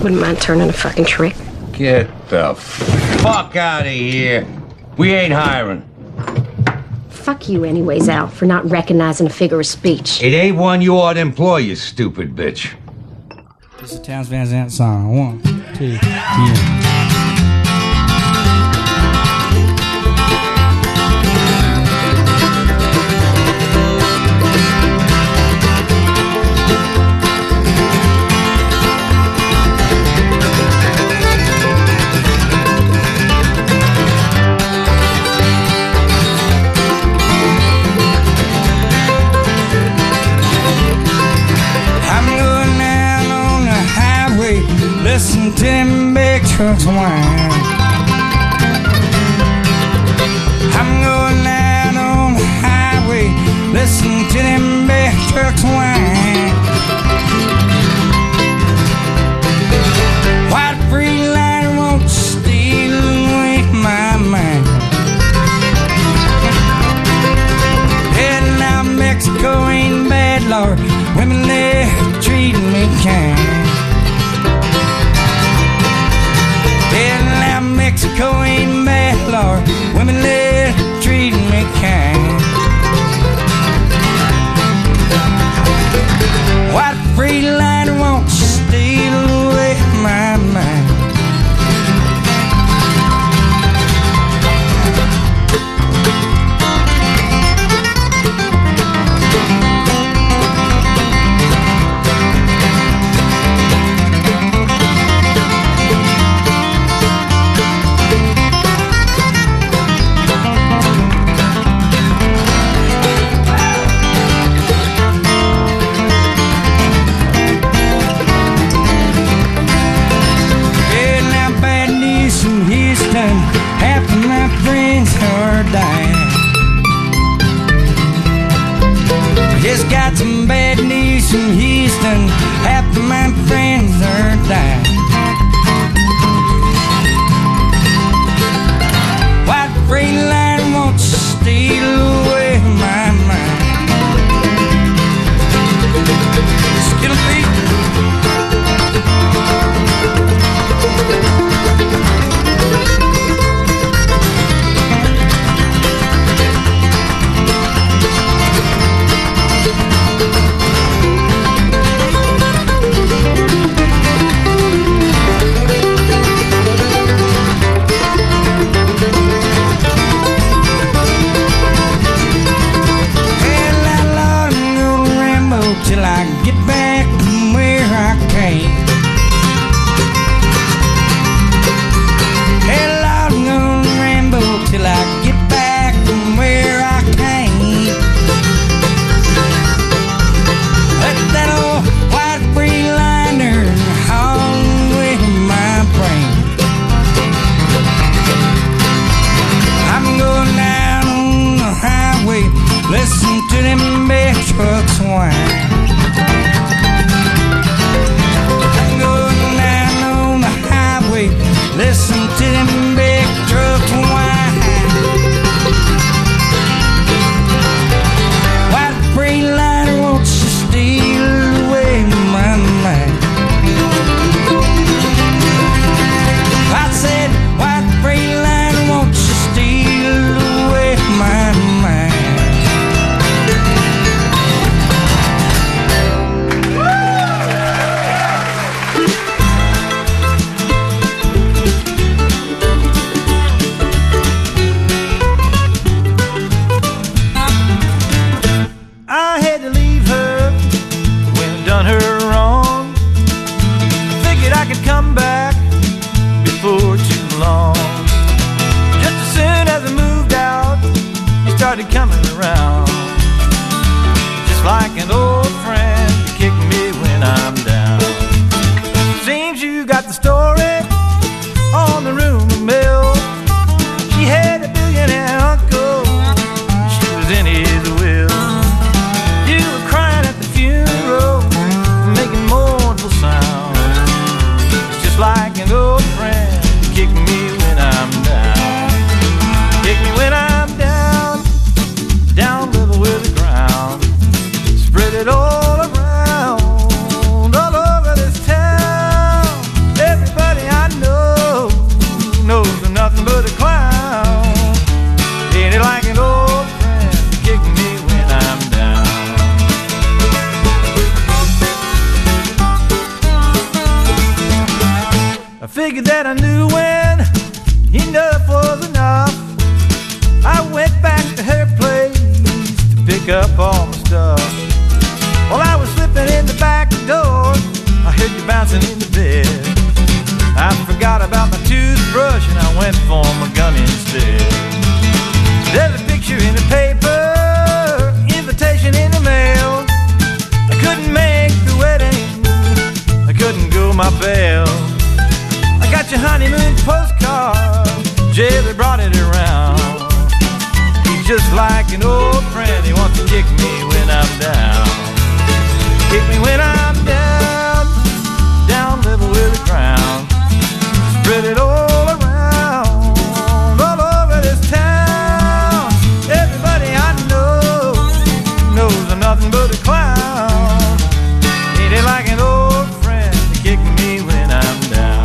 Wouldn't mind turning a fucking trick. Get the fuck out of here. We ain't hiring. Fuck you anyways, Al, for not recognizing a figure of speech. It ain't one you ought to employ, you stupid bitch. This is a Townes Van Zandt song. 1, 2, yeah. Listen to them big trucks whine. I'm going out on the highway. Listen to them big trucks whine. White Freeliner won't steal away my mind. Heading out Mexico ain't bad, Lord. Women there treating me kind. Mexico ain't bad, Lord. Women there treating me kind. White Freeliner won't steal away my mind. Half of my friends are dying. Just got some bad news from Houston. Half of my friends are dying. White Freeliner won't steal away my mind. Skittle Pete. Till I get back from where I came. Hey Lord, I'm gonna ramble till I get back from where I came. Let that old white Freeliner haul away my brain. I'm going down on the highway, listen to them big trucks whine. Listen to them big trucks whine. White Freeliner won't steal away my mind. I said, White Freeliner won't steal away my mind. Come back before too long. Just as soon as I moved out, you started coming around. Just like an old friend, you kick me when I'm down. Seems you got the story on the rumor mill. She had a billionaire uncle, she was in his will. You were crying at the funeral, making mournful sounds. Like an old friend, kick me when I'm down. Kick me when I'm down, down level with the ground. Spread it all around, all over this town. figured that I knew when enough was enough. I went back to her place to pick up all my stuff. While I was slipping in the back door, I heard you bouncing in the bed. I forgot about my toothbrush and I went for my gun instead. There's a picture in the paper, invitation in the mail. I couldn't make the wedding, I couldn't go my bail. I got your honeymoon postcard, Jerry brought it around. He's just like an old friend, he wants to kick me when I'm down. Kick me when I'm down, down level with the ground. Spread it all around, all over this town. Everybody I know knows I'm nothing but a clown. Ain't it like an old friend to kick me when I'm down?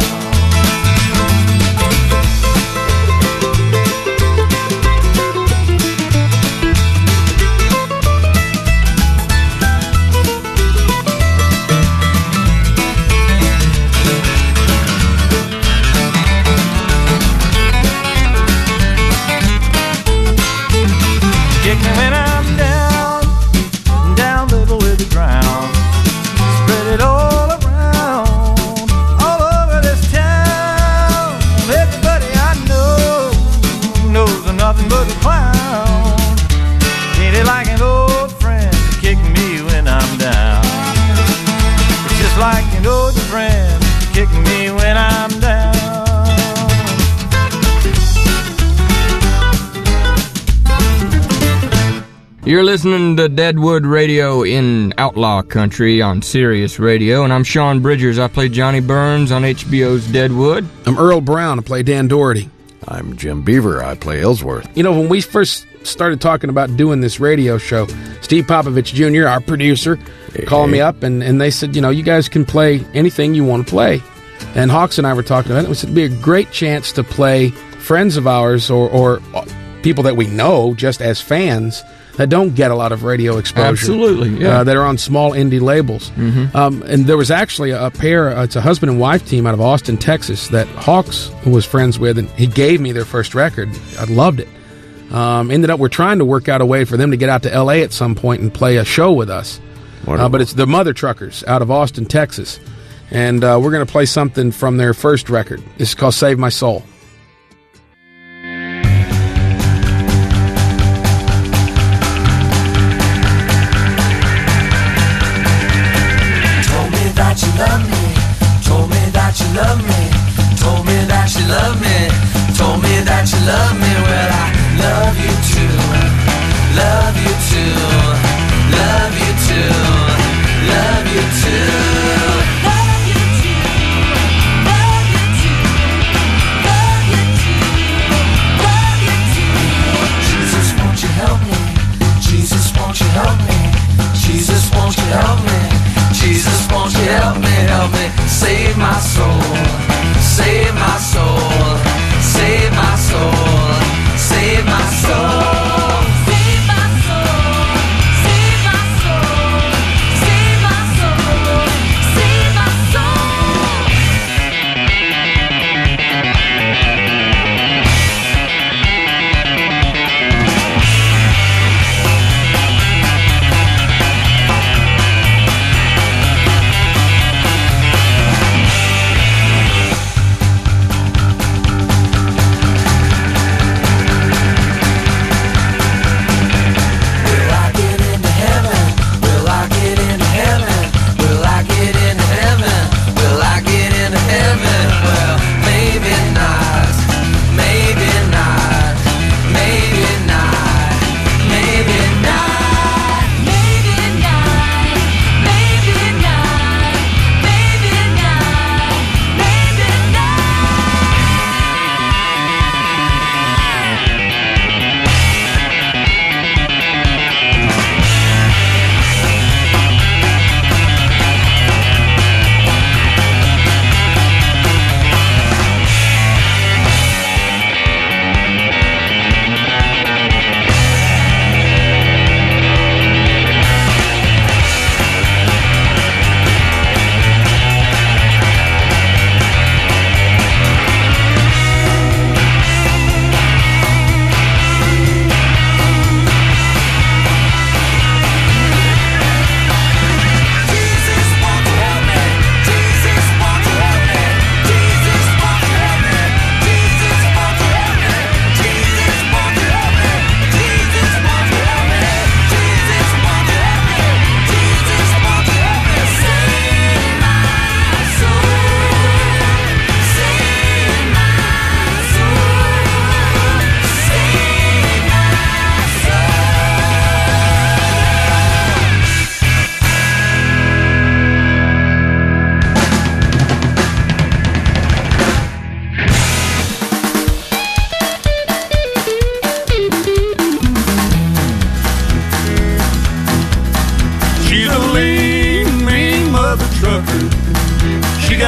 Kick me when I'm down, down level with the ground. Spread it all around, all over this town. Everybody I know knows I'm nothing but a clown. Ain't it like an old friend to kick me when I'm down? It's just like an old friend to kick me when I'm down. You're listening to Deadwood Radio in Outlaw Country on Sirius Radio, and I'm Sean Bridgers. I play Johnny Burns on HBO's Deadwood. I'm Earl Brown. I play Dan Doherty. I'm Jim Beaver. I play Ellsworth. You know, when we first started talking about doing this radio show, Steve Popovich Jr., our producer, called me up, and they said, you know, you guys can play anything you want to play. And Hawks and I were talking about it. We said it'd be a great chance to play friends of ours or people that we know just as fans that don't get a lot of radio exposure. Absolutely, yeah. That are on small indie labels. Mm-hmm. And there was actually a pair, it's a husband and wife team out of Austin, Texas, that Hawks was friends with, and he gave me their first record. I loved it. We're trying to work out a way for them to get out to L.A. at some point and play a show with us. But it's the Mother Truckers out of Austin, Texas. And we're going to play something from their first record. This is called Save My Soul. Love me, told me that you love me, told me that you love me. Well, I love you too, love you too, love you too, love you too, love you too, love you too, love you too, love you too. Jesus, won't you help me? Jesus, won't you help me? Jesus, won't you help me? Jesus, won't you help me, save my soul, save my soul, save my soul, save my soul.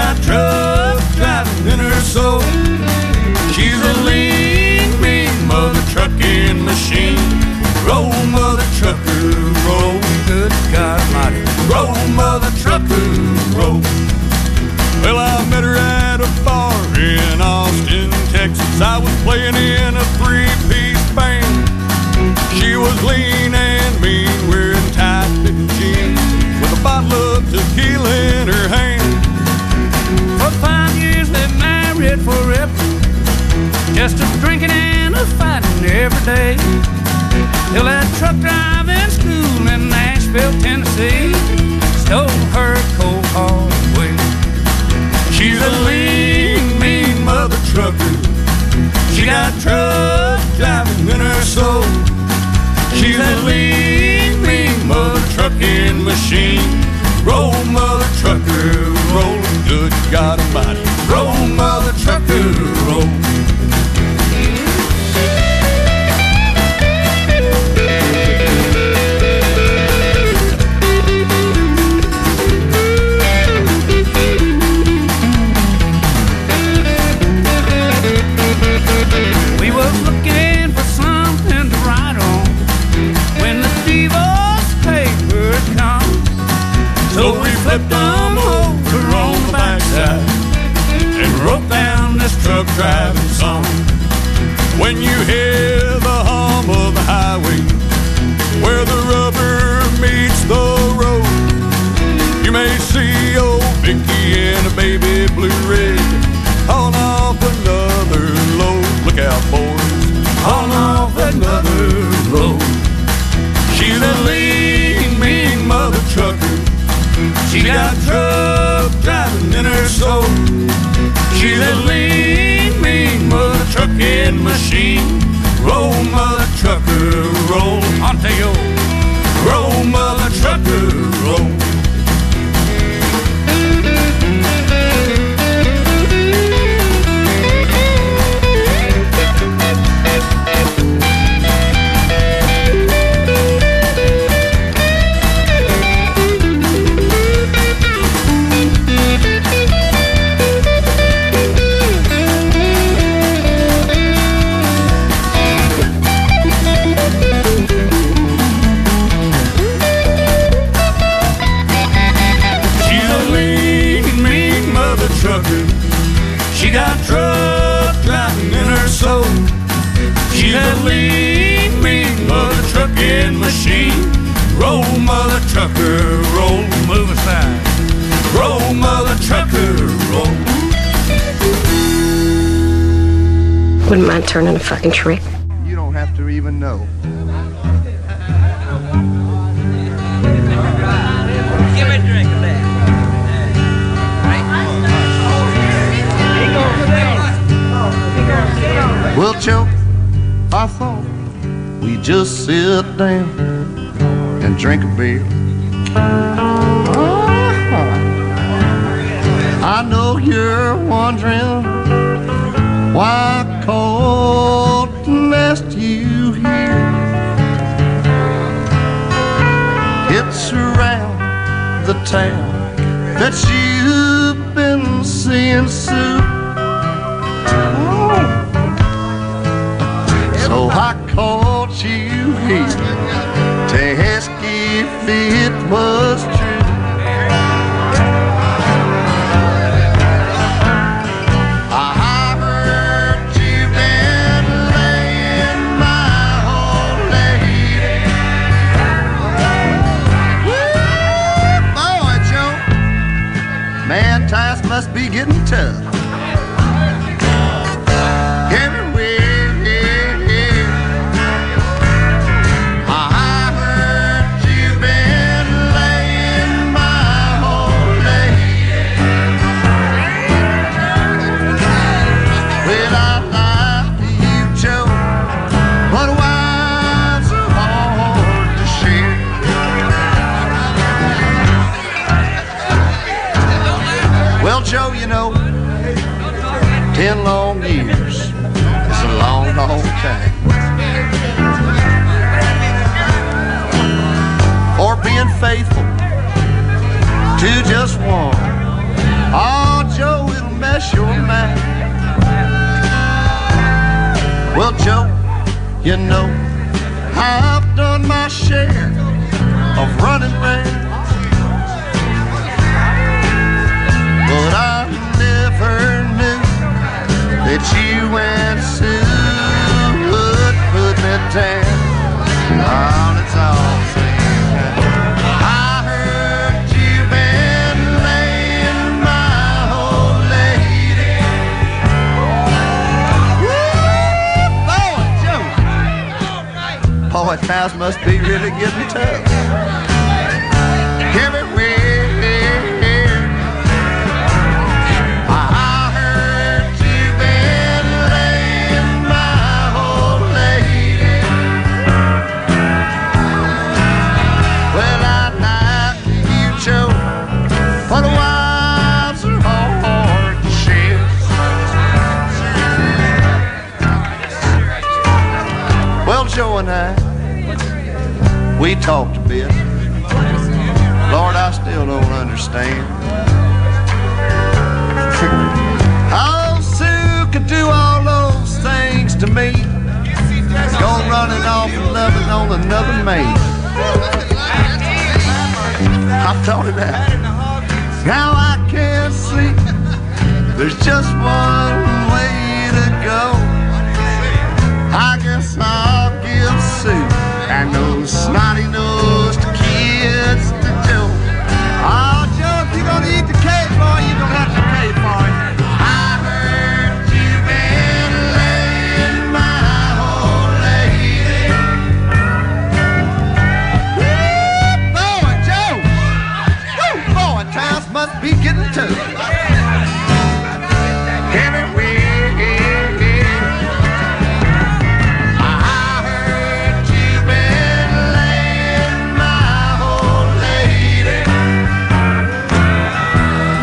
got truck driving in her soul. She's a lean, mean mother trucking machine. Roll, mother trucker, roll. Good God Almighty. Roll, mother trucker, roll. Well, I met her at a bar in Austin, Texas. I was playing in a three-piece band. She was lean and mean, wearing tight-fitting jeans, with a bottle of tequila in her hand. For 5 years they married forever, just a drinking and a fighting every day, till that truck driving school in Nashville, Tennessee, stole her cold hard away. She's a lean, mean mother trucker. She got truck driving in her soul. She's a lean, mean mother trucking machine. Roll, mother trucker, roll. Good God Almighty. Roll, mother trucker, roll. We was looking for something to write on when the divorce papers come. So we flipped them over on the backside and wrote down this truck driving song. When you hear the hum of the highway, where the rubber meets the road, you may see old Vicky in a baby blue rig on off another load. Look out, boys, on off another road. She's a lean, mean mother trucker. She got truck driving in her soul. She's a lean, mean mother trucking machine. Roll, mother trucker, roll. Onto you. Roll, mother trucker, roll. She got truck driving in her soul. She's a lean, mean mother trucking machine. Roll, mother trucker, roll. Move aside. Roll, mother trucker, roll. Wouldn't mind turning a fucking trick. You don't have to even know. Give me a drink of that. Well, Joe, I thought we'd just sit down and drink a beer. I know you're wondering why I called and asked you here. It's around the town that you've been seeing Sue. So I called you here to ask if it was true. I heard you've been laying my old lady. Woo, boy, Joe, man, times must be getting tough. Joe, you know, 10 long years is a long, long time. Or being faithful to just one. Oh, Joe, Joe, you know, I've done my share of running around, but I never knew that you and Sue would put me down. Oh, it's all said. I heard you've been laying my old lady. Woo! Boy, Joe. Boy, times must be really getting tough. Everywhere. I heard you've been laying my old lady. Well, I'd like you, Joe, for the wives are hard to share. Well, Joe and I, we talked a bit. Lord, I still don't understand. Oh, Sue could do all those things to me. Go running off and loving on another man. I thought it out. Now I can see there's just one way to go. I guess I'll give Sue and those snotty-nosed kids to Joe. Oh, Joe, if you're gonna eat the cake, boy, you're gonna have to pay for it. I heard you've been laying my old lady. Woo, boy, Joe. Woo, boy, times must be getting tough. Everywhere. I heard you've been laying my old lady.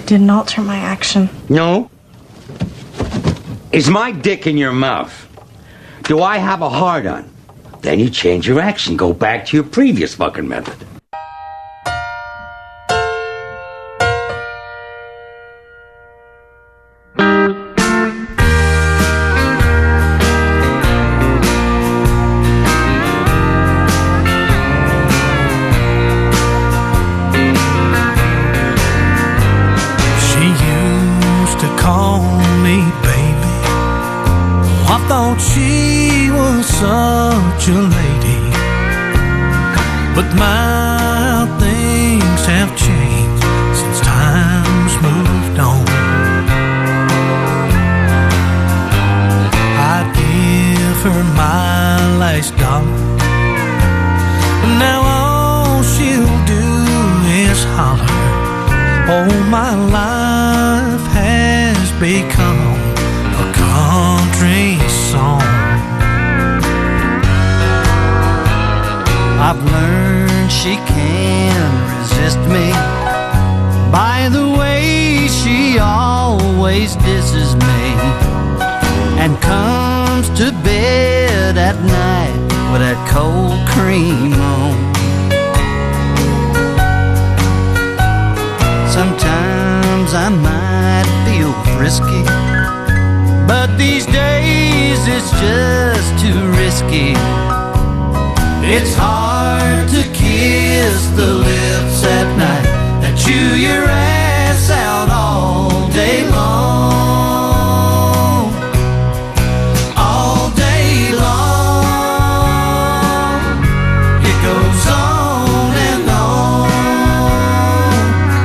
Didn't alter my action. No? Is my dick in your mouth? Do I have a hard-on? Then you change your action. Go back to your previous fucking method. She used to call me baby. I thought she was such a lady, but my things have changed since time's moved on. I'd give her my last dollar, but now all she'll do is holler. Oh, my life has become a country song. I've learned she can't resist me by the way she always disses me and comes to bed at night with that cold cream on. Sometimes I might feel frisky, but these days it's just too risky. It's hard to kiss the lips at night that chew your ass out all day long. All day long. It goes on and on.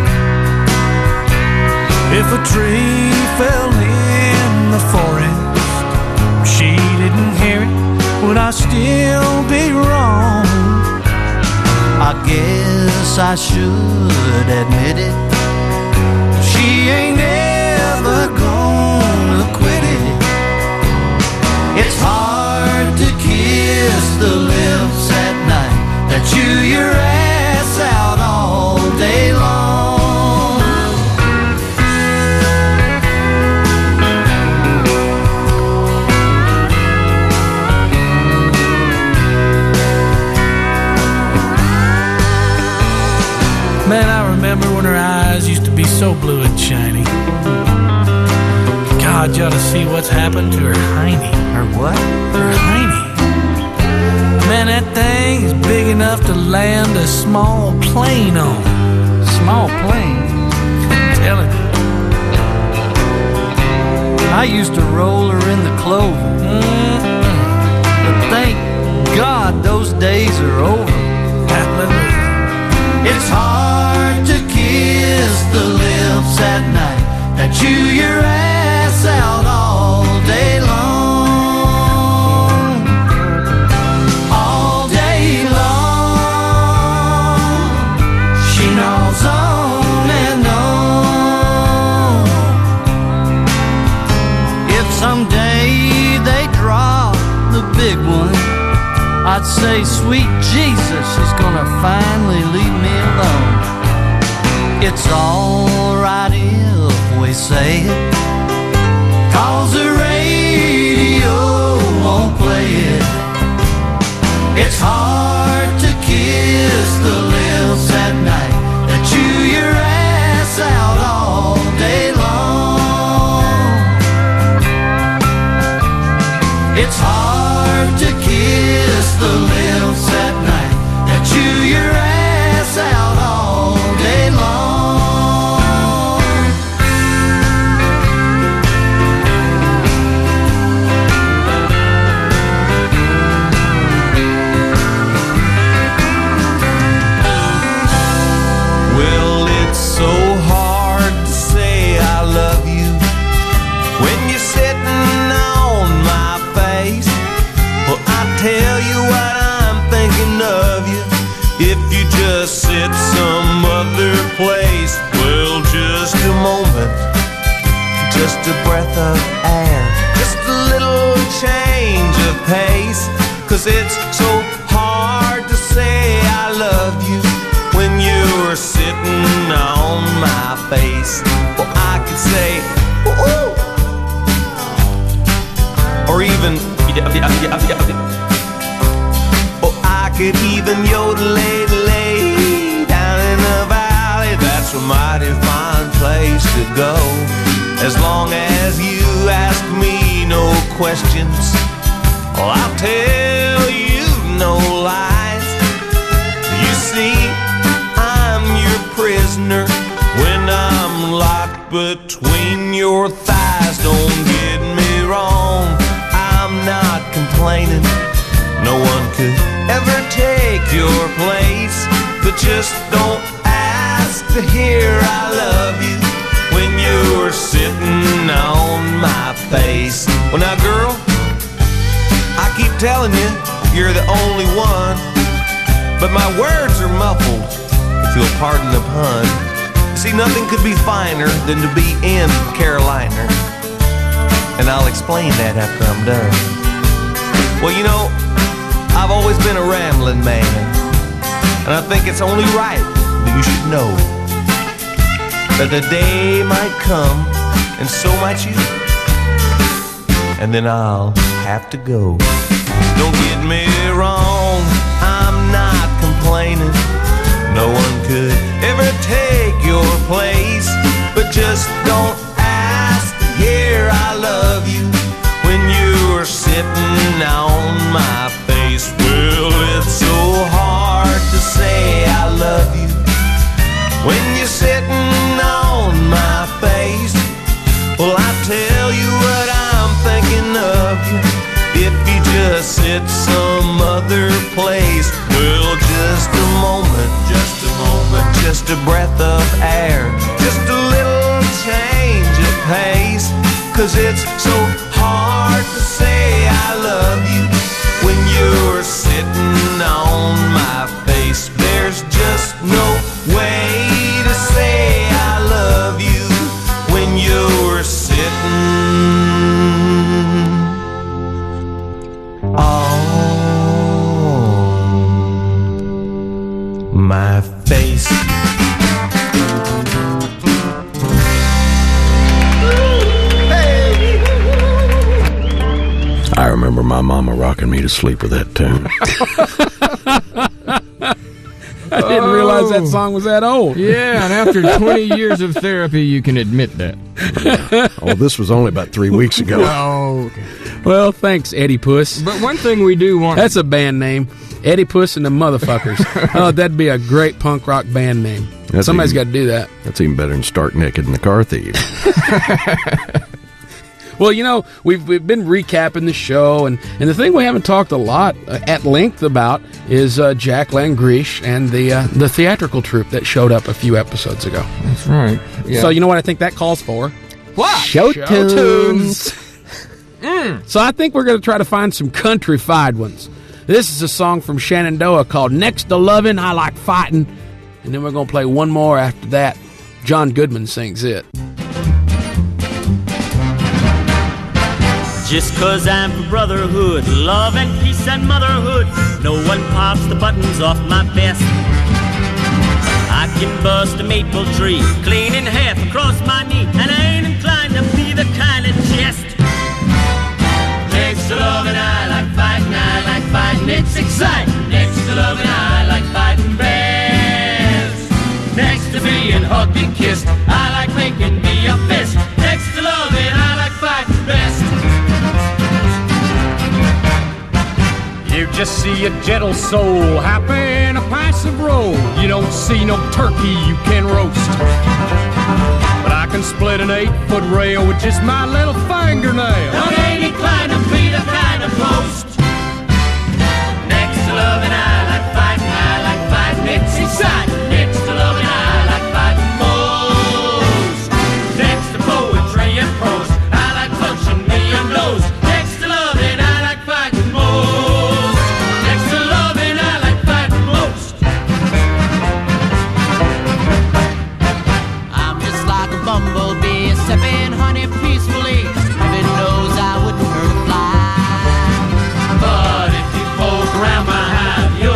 If a tree fell in the forest, she didn't hear it, would I still be wrong? I guess I should admit it. She ain't ever gonna quit it. It's hard to kiss the lips at night that chew your ass out all day long. Man, I remember when her eyes used to be so blue and shiny. God, you ought to see what's happened to her hiney. Her what? Her hiney. Man, that thing is big enough to land a small plane on. Small plane? I'm telling you. I used to roll her in the clover. But thank God those days are over. Hallelujah. It's hard to kiss the lips at night that chew your ass out all day long. All day long. She gnaws on and on. If someday they drop the big one, I'd say, sweet Jesus, she's gonna finally leave me alone. It's alright if we say it, 'cause the radio won't play it. It's hard to kiss the lips at night that chew your ass out all day long. It's hard to kiss the lips at night that chew your ass out all day long. Well, it's so hard to say I love you when you're sitting on my face. Well, I tell you what I'm thinking of you. If you just sit some other place, well, just a moment, just a breath of air, just a little change of pace. 'Cause it's so hard to say I love you when you're sitting on my face. Oh, I could even yodel-lay down in the valley. That's a mighty fine place to go. As long as you ask me no questions, well, I'll tell you no lies. You see, I'm your prisoner when I'm locked between your thighs. Don't get me wrong, I'm not complaining. No one could ever take your place, but just don't ask to hear I love you when you're sitting on my face. Well, now, girl, I keep telling you, you're the only one, but my words are muffled, if you'll pardon the pun. See, nothing could be finer than to be in Carolina, and I'll explain that after I'm done. Well, you know, I've always been a rambling man, and I think it's only right that you should know that the day might come, and so might you, and then I'll have to go. Don't get me wrong, I'm not complaining. No one could ever take your place, but just don't ask to hear I love you when you're sitting on my face. Well, it's so hard to say I love you when you're sitting on my face. Well, I tell you what I'm thinking of you if you just sit some other place. Well, just a moment, just a breath of air, just a little change of pace. 'Cause it's so hard to say I love you when you're sitting on my face. There's just no way to say I love you when you're sitting on my face. I remember my mama rocking me to sleep with that tune. I didn't realize that song was that old. Yeah, and after 20 years of therapy, you can admit that. Oh, this was only about 3 weeks ago. Oh, okay. Well, thanks, Eddie Puss. But one thing we do want... That's a band name. Eddie Puss and the Motherfuckers. Oh, that'd be a great punk rock band name. Somebody's got to do that. That's even better than Stark Naked and the Car Thief. Well, you know, we've been recapping the show, and the thing we haven't talked a lot at length about is Jack Langrish and the theatrical troupe that showed up a few episodes ago. That's right. Yeah. So you know what I think that calls for? What? Show tunes. So I think we're going to try to find some country-fied ones. This is a song from Shenandoah called Next to Lovin', I Like Fightin', and then we're going to play one more after that. John Goodman sings it. Just 'cause I'm for brotherhood, love and peace and motherhood, no one pops the buttons off my vest. I can bust a maple tree clean in half across my knee, and I ain't inclined to be the kind of jest. Next to loving, I like fighting, it's exciting. Next to loving, I like fighting best. Next to being hugged and kissed, I like making me a fist. Next to loving, I like fighting best. You just see a gentle soul happy in a passive role. You don't see no turkey you can roast, but I can split an 8-foot rail with just my little fingernail. Don't ain't inclined to be the kind of post. Next to loving, I like fighting, it's exciting. Next to loving, I like fighting most. Next to poetry and prose, I like punching million blows. Next to loving, I like fighting most. Next to loving, I like fighting most. I'm just like a bumblebee, sipping honey peacefully. If it knows I wouldn't hurt a fly. But if you poke around my hive,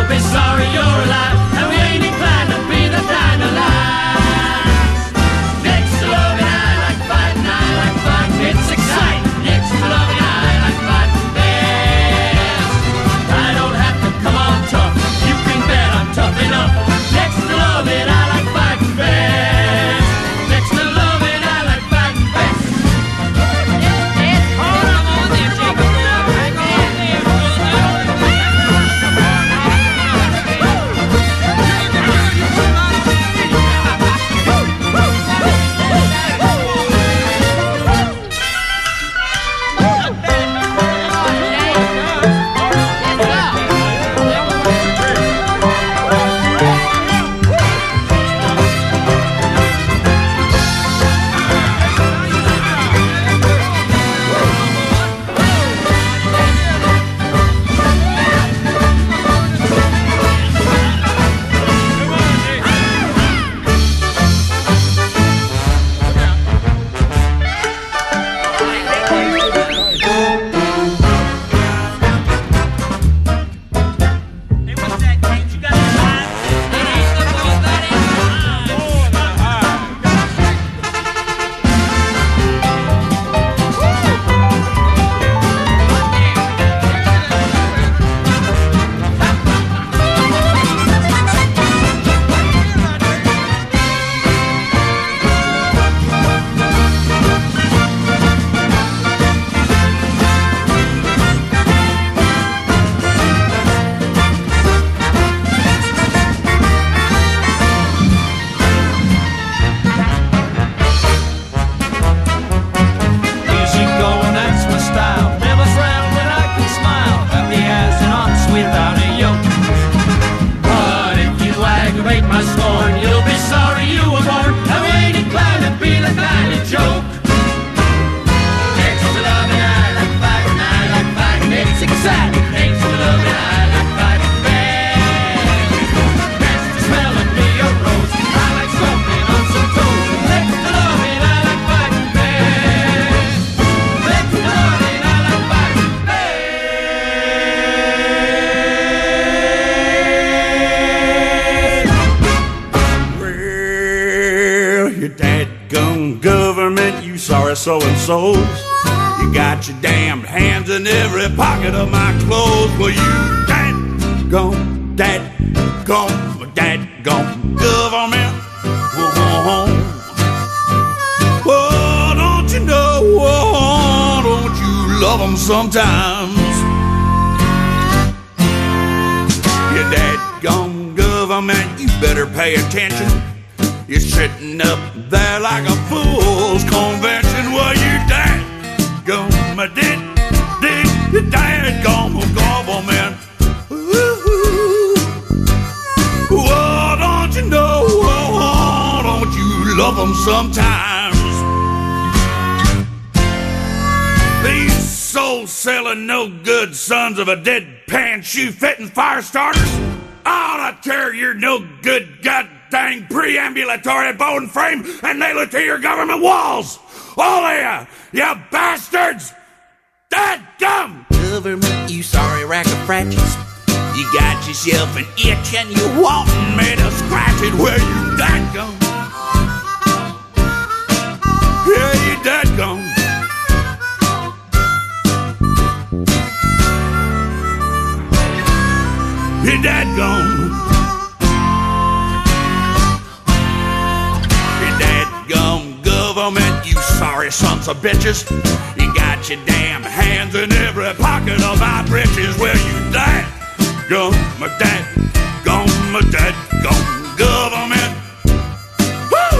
sorry so-and-sos. You got your damned hands in every pocket of my clothes. Well, you dadgum government. Oh, don't you know, oh, don't you love them sometimes? You dadgum government, you better pay attention. You're sitting up there like a fool's convention. Well, you dadgum government. Oh, don't you know, oh, don't you love them sometimes? These soul-selling, no-good sons of a deadpan shoe-fitting fire starters ought to tear your no-good god-dang preambulatory bone frame and nail it to your government walls! All of you bastards! Dadgum! Government, you sorry rack of fratches. You got yourself an itch and you wantin' me to scratch it. Well, you dadgum. Yeah, you dadgum. You dadgum. You dadgum government, you sorry sons of bitches. You got your damn hands in every pocket of my britches. Well, you dadgum government. Woo!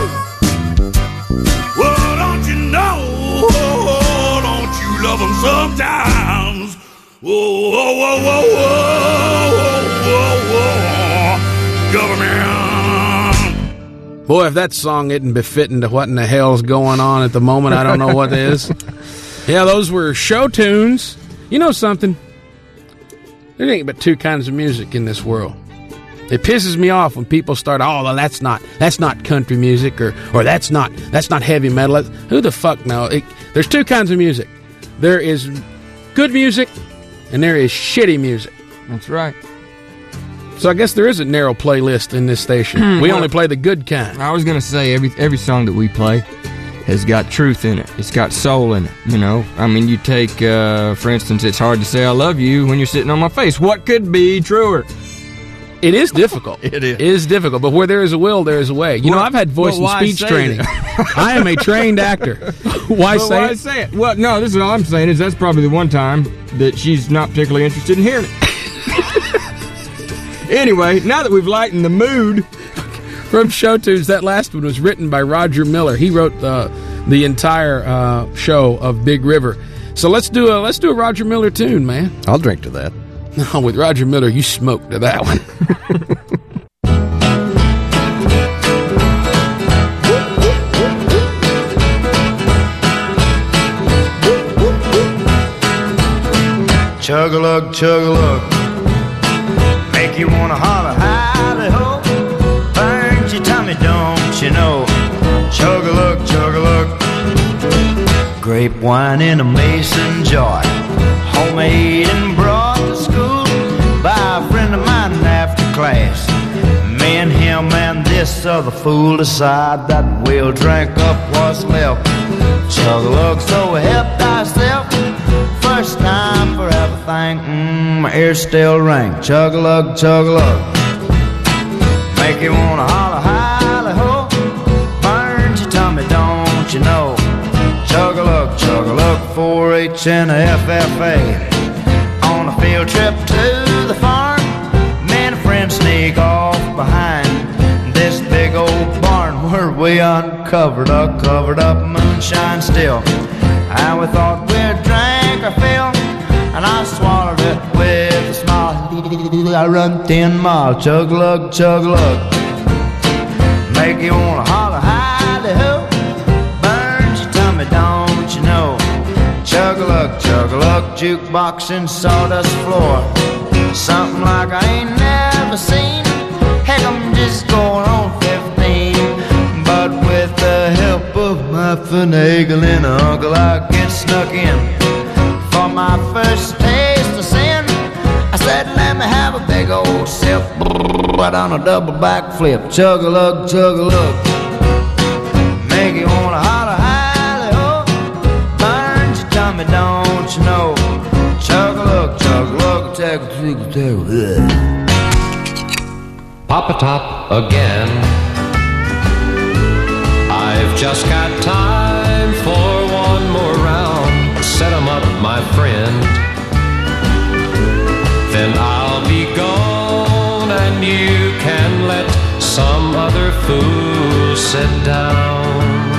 Well, don't you know? Oh, don't you love them sometimes? Whoa, whoa, whoa, whoa, whoa, whoa, whoa, government. Boy, if that song isn't befitting to what in the hell's going on at the moment, I don't know what is. Yeah, those were show tunes. You know something? There ain't but two kinds of music in this world. It pisses me off when people start, oh, well, that's not country music, or that's not heavy metal. Who the fuck knows? There's two kinds of music. There is good music, and there is shitty music. That's right. So I guess there is a narrow playlist in this station. We only play the good kind. I was going to say, every song that we play has got truth in it. It's got soul in it, you know. I mean, you take, for instance, It's Hard to Say I Love You when you're sitting on my face. What could be truer? It is difficult. It is. It is difficult, but where there is a will, there is a way. You know, I've had voice and speech training. I am a trained actor. Why say it? Well, no, this is all I'm saying is that's probably the one time that she's not particularly interested in hearing it. Anyway, now that we've lightened the mood from show tunes, that last one was written by Roger Miller. He wrote the entire show of Big River. So let's do a Roger Miller tune, man. I'll drink to that. No, with Roger Miller, you smoked to that one. Chug-a-lug, chug-a-lug, make you wanna holler, hally-ho. Burns your tummy, don't you know? Chug-a-lug, chug-a-lug. Grape wine in a mason jar, homemade and brought to school by a friend of mine after class. Me and him and this other fool decide that we'll drink up what's left. Chug-a-lug, so help thyself. First time for everything, my ears still ring. Chug-a-lug, chug-a-lug, make you wanna holler, hally-ho. Burns your tummy, don't you know? Chug-a-lug, chug-a-lug, 4-H and a FFA. On a field trip to the farm, me and a friend sneak off behind this big old barn where we uncovered a covered up moonshine still. And we thought we'd drink our fill, and I swallowed it with a smile. I run 10 miles, chug-a-lug, chug-a-lug, make you wanna holler, hally-ho. Burns your tummy, don't you know? Chug-a-lug, chug-a-lug, jukebox and sawdust floor. Something like I ain't never seen. Heck, I'm just going on 15. But with the help of my finagling uncle, I get snuck in. For my first taste of sin, I said, let me have a big old sip. Right on a double backflip. Chug-a-lug, chug-a-lug, make you wanna holler, hally-ho. Tommy, don't you know? Chug-a-look, chug-a-look, chug-a-look. Papa Top again. I've just got time for one more round. Set 'em up, my friend. Then I'll be gone and you can let some other fool sit down.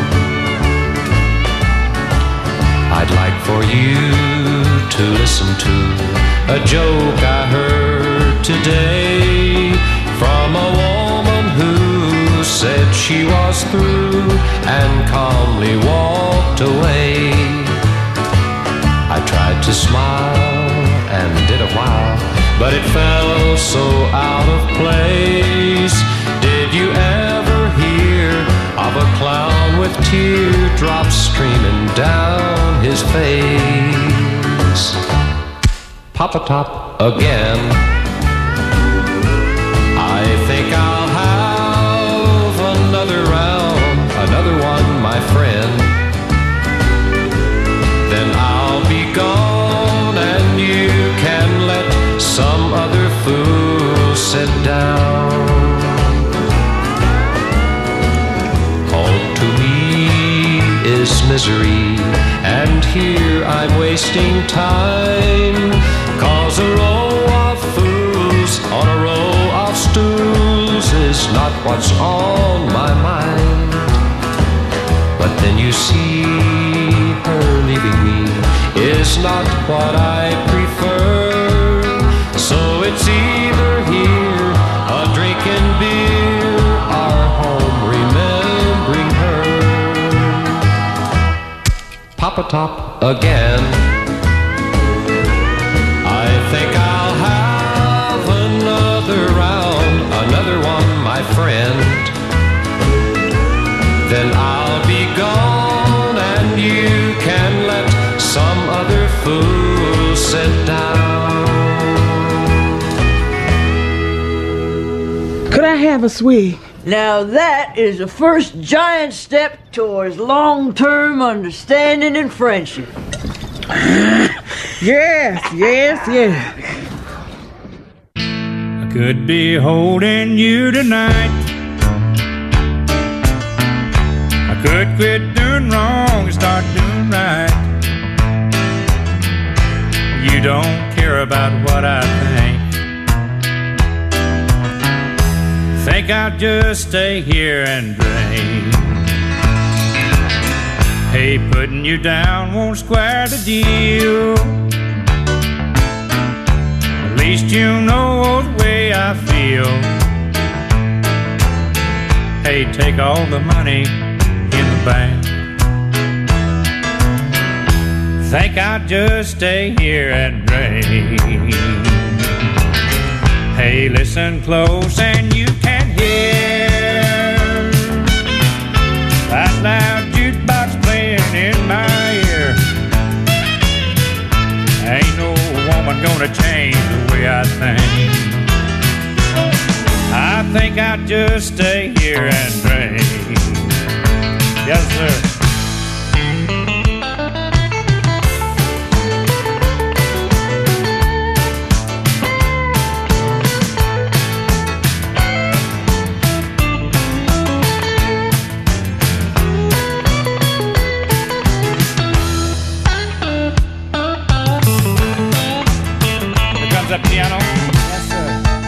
I'd like for you to listen to a joke I heard today from a woman who said she was through and calmly walked away. I tried to smile and did a while, but it felt so out of place. Did you ever hear of a clown with teardrops streaming down his face? Papa Top again. I think I'll have another round, another one, my friend. Then I'll be gone and you can let some other fool sit down. All to me is misery, and here I'm wasting time, 'cause a row of fools on a row of stools is not what's on my mind. But then you see, her leaving me is not what I prefer. So it's either here, a drinking beer, or home remembering her. Papa Top again. I think I'll have another round, another one, my friend. Then I'll be gone and you can let some other fool sit down. Could I have a swig? Now that is the first giant step towards long-term understanding and friendship. Yes, yes, yes. I could be holding you tonight. I could quit doing wrong and start doing right. You don't care about what I think. Think I'll just stay here and drink. Hey, putting you down won't square the deal. At least you know the way I feel. Hey, take all the money in the bank. Think I'll just stay here and drink. Hey, listen close and you can hear that loud jukebox playing in my ear. Ain't no woman gonna change the way I think. I think I'll just stay here and drink. Yes, sir. The piano. Yes, sir.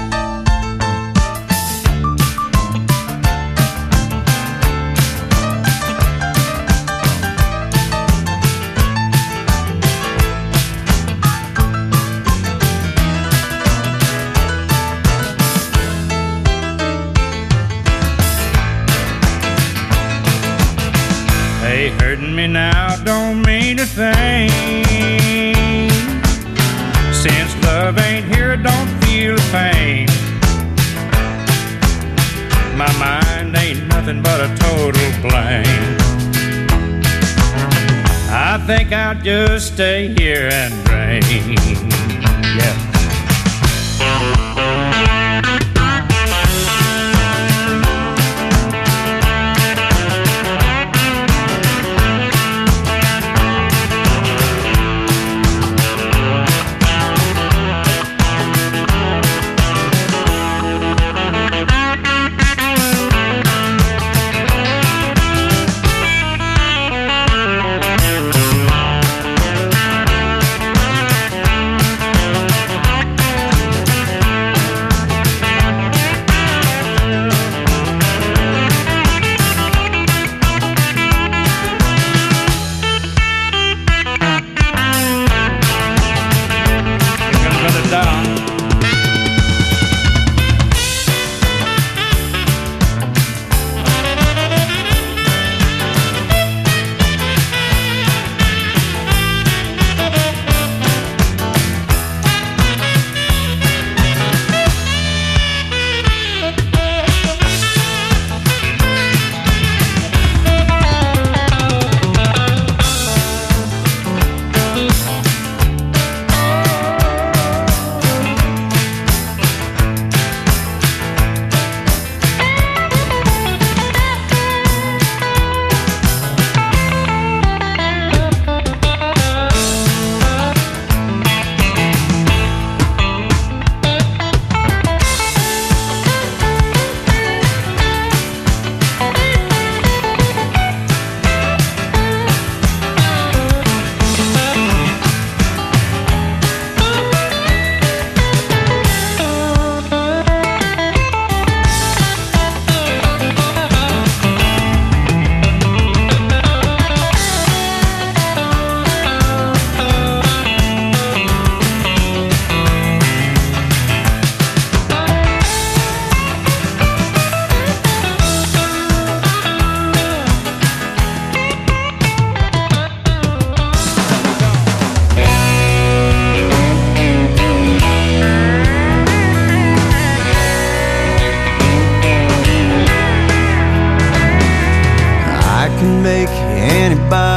Hey, hurting me now don't mean a thing. Since love ain't here, don't feel the pain. My mind ain't nothing but a total blank. I think I'll just stay here and drink. Yeah.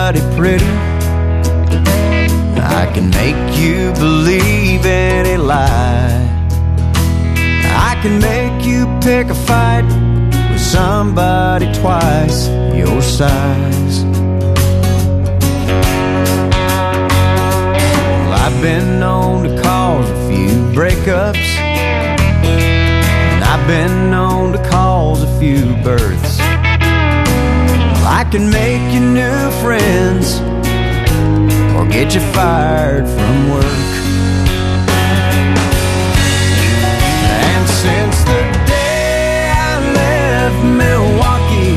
somebody pretty. I can make you believe any lie. I can make you pick a fight with somebody twice your size. Well, I've been known to cause a few breakups, and I've been known to cause a few births. Well, I can make you new friends or get you fired from work. And since the day I left Milwaukee,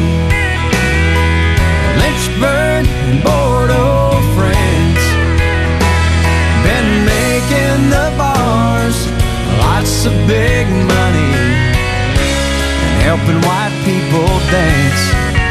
Lynchburg and Bordeaux, France, been making the bars lots of big money and helping white people dance.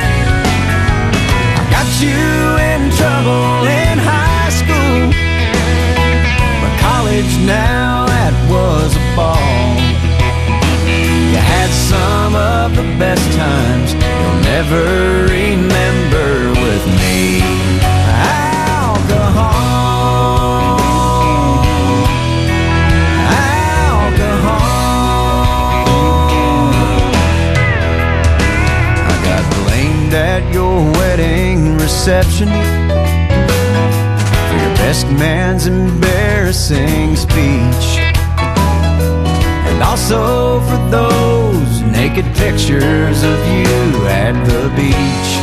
I got you in trouble in high school, but college now, that was a ball. You had some of the best times you'll never remember with me. Alcohol, alcohol. I got blamed at your wedding reception for your best man's embarrassing speech, and also for those naked pictures of you at the beach.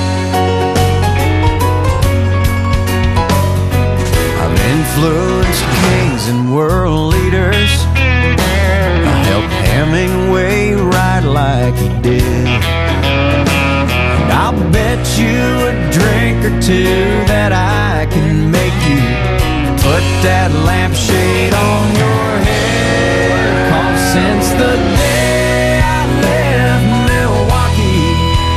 I've influenced kings and world leaders. I helped Hemingway write like he did, and I'll bet you a drink or two that I can make you put that lampshade on your head. 'Cause since the day I left Milwaukee,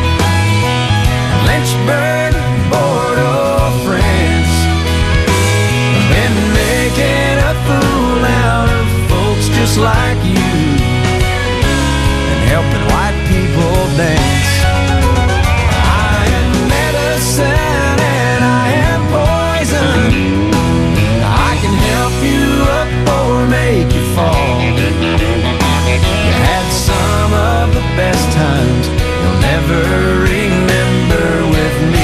Lynchburg, Bordeaux, France, I've been making a fool out of folks just like you and helping white people dance. I am medicine and I am poison. I can help you up or make you fall. You had some of the best times you'll never remember with me.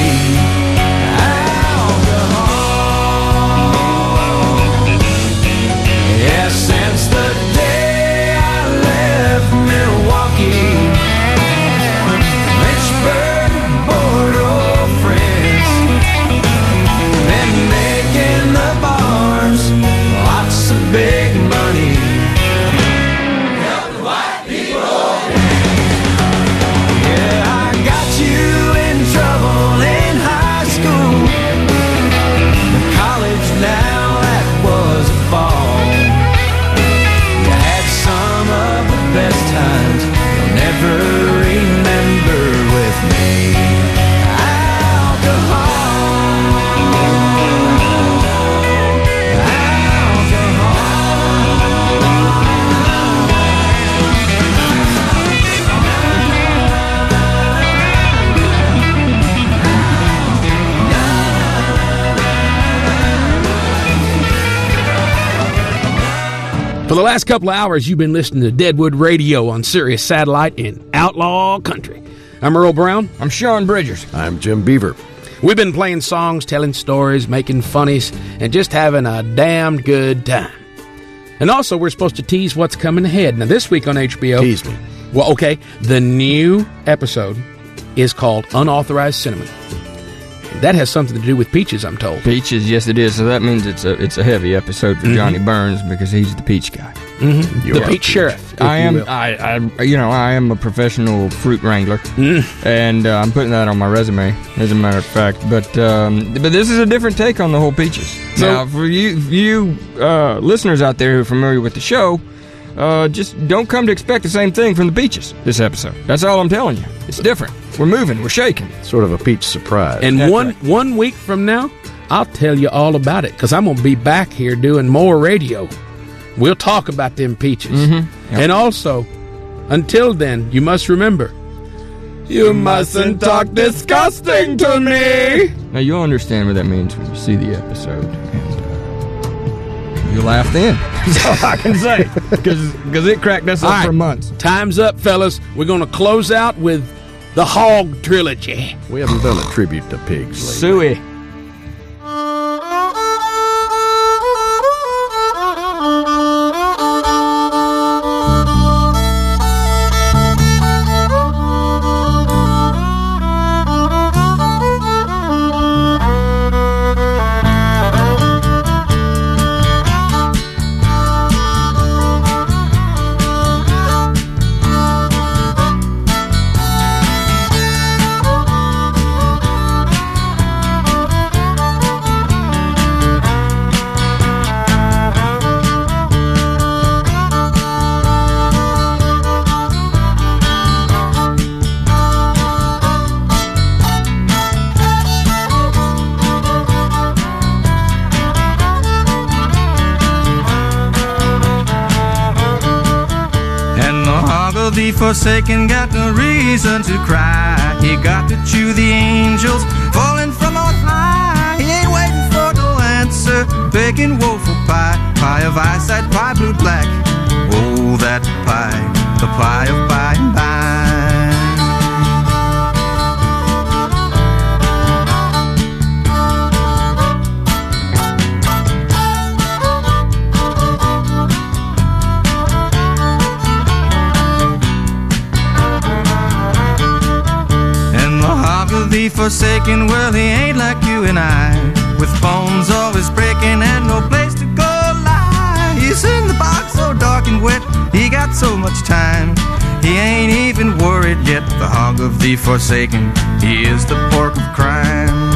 Alcohol. Yeah, since the day I left Milwaukee, Lynchburg, Bordeaux, France, been making the bars lots of big money. Helping white people. Yeah, I got you in trouble in high school, but college now, that was a ball. You had some of the best times you'll never remember with me. For the last couple of hours, you've been listening to Deadwood Radio on Sirius Satellite in Outlaw Country. I'm Earl Brown. I'm Sean Bridgers. I'm Jim Beaver. We've been playing songs, telling stories, making funnies, and just having a damn good time. And also, we're supposed to tease what's coming ahead. Now, this week on HBO... Tease me. Well, okay, the new episode is called Unauthorized Cinema. That has something to do with Peaches, I'm told. Peaches, yes, it is. So that means it's a heavy episode for Johnny Burns because he's the peach guy. Mm-hmm. The peach sheriff. I am a professional fruit wrangler, and I'm putting that on my resume, as a matter of fact. But this is a different take on the whole Peaches. Now, for you listeners out there who are familiar with the show, just don't come to expect the same thing from the Peaches this episode. That's all I'm telling you. It's different. We're moving. We're shaking. Sort of a peach surprise. And one week from now, I'll tell you all about it, because I'm going to be back here doing more radio. We'll talk about them Peaches. Mm-hmm. Yep. And also, until then, you must remember, You mustn't talk disgusting to me. Now, you'll understand what that means when you see the episode. And you'll laugh then. That's all I can say. Because it cracked us up for months. Time's up, fellas. We're going to close out with the Hog Trilogy. We haven't done a tribute to pigs lately. Suey. The forsaken got no reason to cry. He got to chew the angels falling from on high. He ain't waiting for no answer, begging woeful pie. Pie of eyesight, pie blue black. Oh, that pie, the pie of by and by. The forsaken, well, he ain't like you and I, with bones always breaking and no place to go lie. He's in the box so dark and wet, he got so much time. He ain't even worried yet, the hog of the forsaken, he is the pork of crime.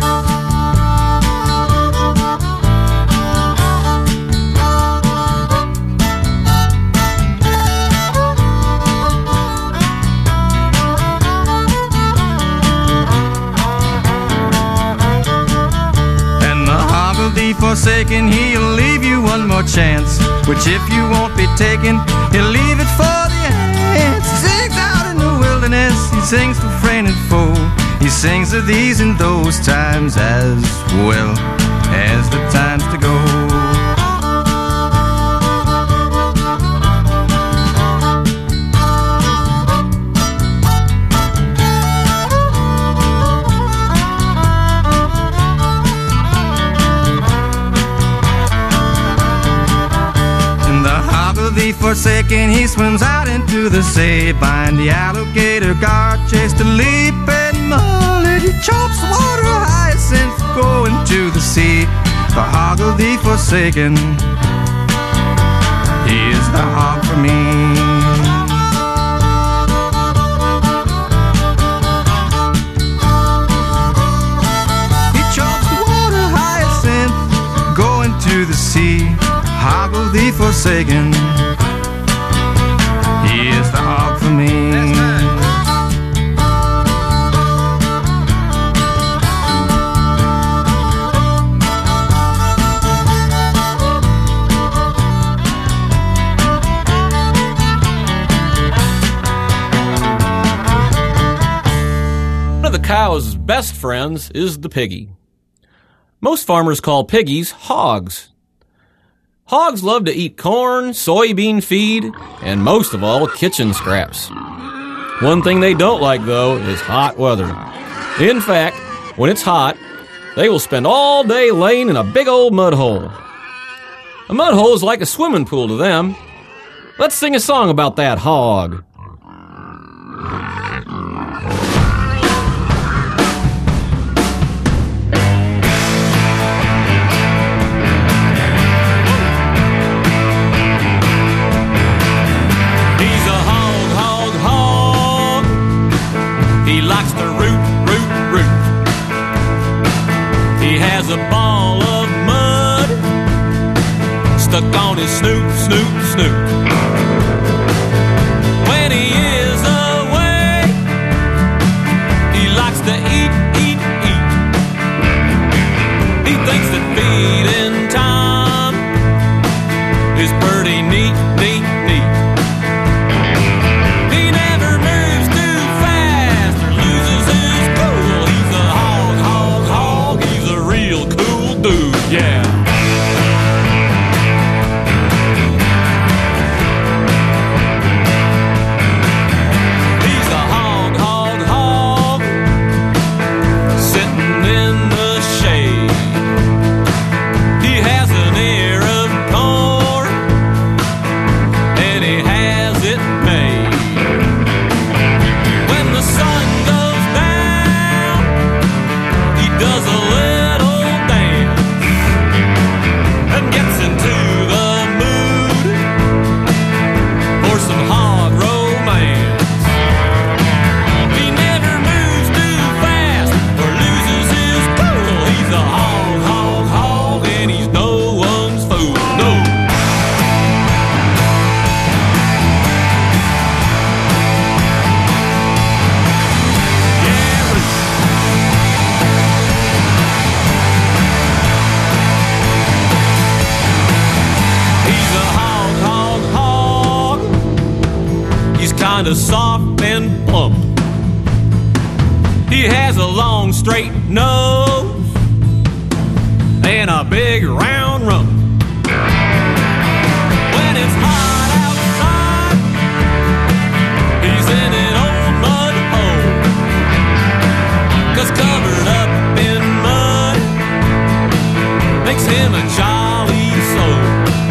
The forsaken, he'll leave you one more chance, which if you won't be taken, he'll leave it for the ants. He sings out in the wilderness, he sings for friend and foe. He sings of these and those times as well as the times to go. The forsaken, he swims out into the sea, behind the alligator guard, chase the leaping mullet. He chops water hyacinth, going to the sea. The hog of the forsaken, he is the hog for me. He chops water hyacinth, going to the sea. Hog of the forsaken, he is the hog for me. One of the cow's best friends is the piggy. Most farmers call piggies hogs. Hogs love to eat corn, soybean feed, and most of all, kitchen scraps. One thing they don't like, though, is hot weather. In fact, when it's hot, they will spend all day laying in a big old mud hole. A mud hole is like a swimming pool to them. Let's sing a song about that hog. A ball of mud stuck on his snoot, snoot, snoot. When he is away, he likes to eat, eat, eat. He thinks that feeding time is pretty neat, neat, neat. He never moves too fast kind of soft and plump. He has a long straight nose and a big round rump. When it's hot outside, he's in an old mud hole, 'cause covered up in mud makes him a jolly soul.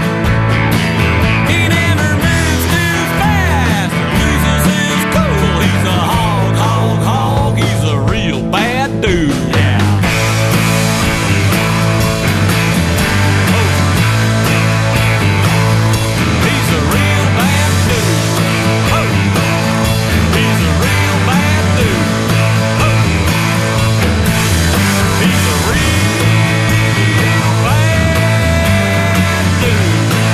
He never moves too fast, loses his cool. He's a hog, hog, hog. He's a real bad dude, yeah. He's a real bad dude. He's a real bad dude. He's a real bad dude.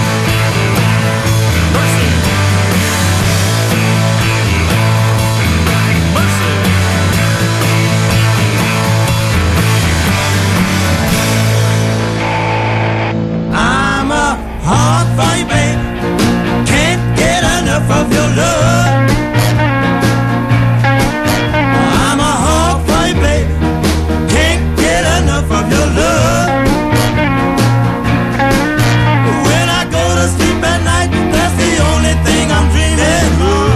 Mercy. Mercy. I'm a hard fight, babe. Can't get enough of your love. I'm a hard fight, babe. Can't get enough of your love. When I go to sleep at night, that's the only thing I'm dreaming of.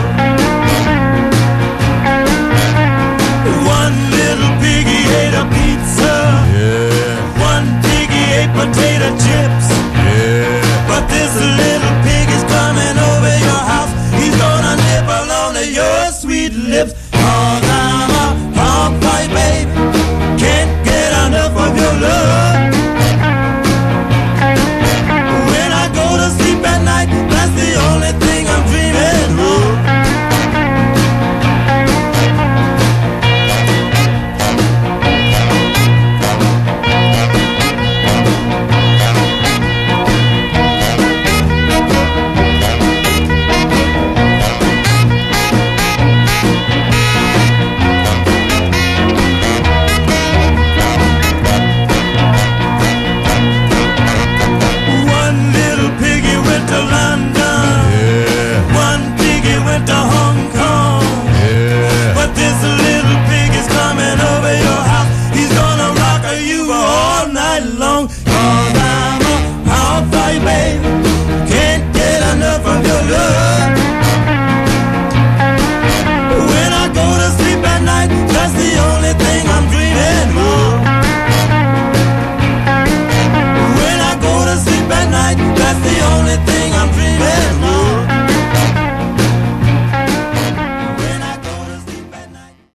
One little piggy ate a pizza. One piggy ate potato chips. But this little pig is coming over your house. He's gonna nibble onto your sweet lips. 'Cause I'm a hog fight, baby. Can't get enough of your love.